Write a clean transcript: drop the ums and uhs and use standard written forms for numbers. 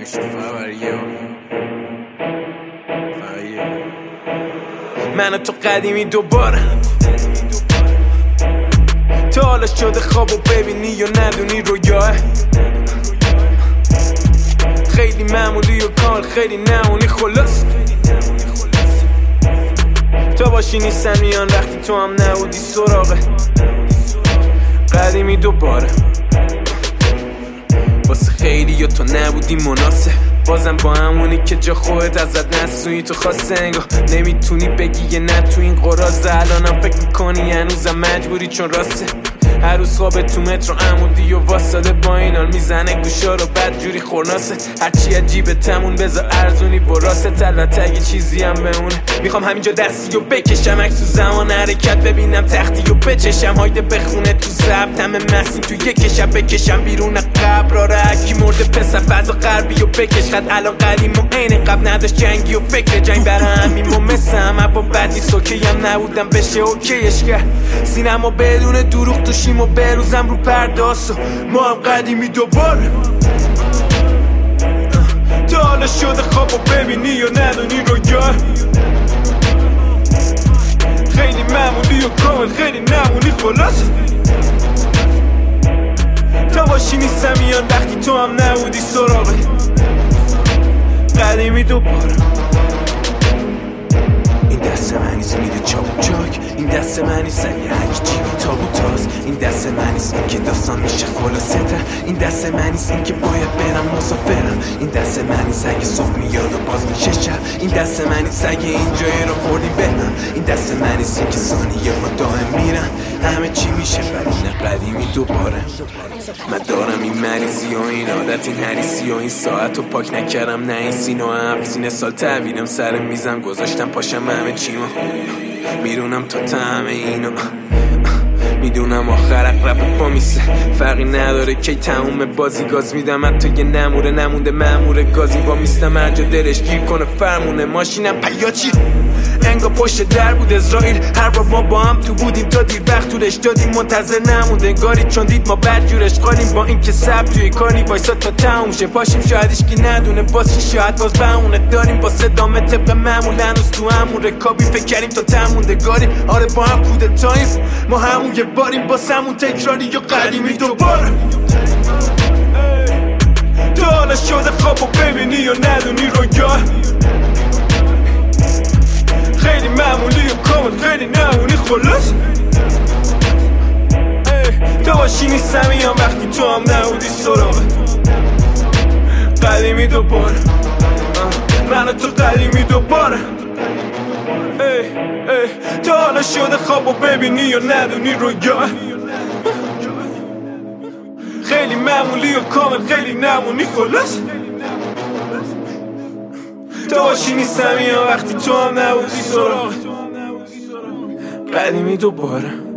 نمیشه فقط من و تو قدیمی دوباره تا حالا شده خوابو ببینی یا ندونی رویاه خیلی معمولی و کار خیلی نمونی خلاص تا باشی نیستم میان وقتی تو هم نبودی سراغه قدیمی دوباره واسه خیلی یا تو نبودی مناسب بازم با همونی که جا خودت ازت نسویی تو خواسته انگاه نمیتونی بگی یه نه تو این قرازه الانم فکر میکنی هنوزم مجبوری چون راسته هر روز خواب تو مترو عمودی و واساده با این حال میزنه گوشا رو بدجوری خورناسه هرچی عجیبه تمون بذار ارزونی براسته البته اگه چیزی هم بمونه میخوام همینجا دستی و بکشم عکس تو زمان حرکت ببینم تختی و بچشم هایده بخونه تو ضبط همه مسیم تو یک شب بکشم بیرون قبر آره هکی مرده پسر فضا غربی و بکش خد الان قدیم و عین قبل نداشت جنگی و فکر جنگ برای همین و مثل همه با بدی سوکی هم نبودم بشه اوکیش کرد سینما بدون دروغ توشیم و بروزم رو پرداز و ما هم قدیمی دوباره تا حالا شده خوابو ببینی یا ندونی رویا خیلی معمولی و کامل خیلی نمونی خلاص تا باشی نیستم میان وقتی تو هم نبودی سراغه قدیمی دوباره این دست منیست میده چاپ و چاک این دست منیست اگه هک جیبی تابوتاست این دست منیست این که داستان میشه خلاصه تر این دست منیست این که باید برم مسافرم این دست منیست اگه صبح میاد و باز میشه شب این دست منیست اگه اینجایی رو خوردی بهم این دست منیست این که ثانیه با دائم میرن همه چی میشه برین قدیمی دوباره من دارم این مریضی و این عادت این حریصی و این ساعت رو پاک نکردم نه این سینو هم سینه سال تحویلم سر میزم گذاشتم پاشم همه چیمو میرونم تا همه اینو میدونم آخر اقرب پا میسه فرقی نداره کی تموم بازی گاز میدم حتی یه نموره نمونده مأمور گازی با میستم هر جا دلش گیر کنه فرمونه ماشینم پیاچی انگا پشت در بود اسرائیل هر بار ما با هم تو بودیم تا دیر وقت طولش دادیم منتظر نمونده انگاری چون دید ما بدجورش قالیم با این که سب توی کاری وایسا تا تموم شه پاشیم شاید هیچکی ندونه باز چی شاید باز بهونه داریم با صدامه طبق معمول هنوز تو همون رکابی فکر کردیم تا تمونده گاریم آره با هم کودتاییم ما همون یه باریم با سمون تکراری یا قدیمی دوباره تا حالا شده خوابو ببینی یا ندونی رویا خیلی معمولی و کامل خیلی نمونی خلاص تا باشی نیستم میان وقتی تو هم نبودی سراغت قدیمی دوباره من و تو قدیمی دوباره تا حالا شده خوابو ببینی یا ندونی رویا خیلی معمولی و کامل خیلی نمونی خلاص تا باشی نیستم میان وقتی تو هم نبودی سراغت قدیمی دوباره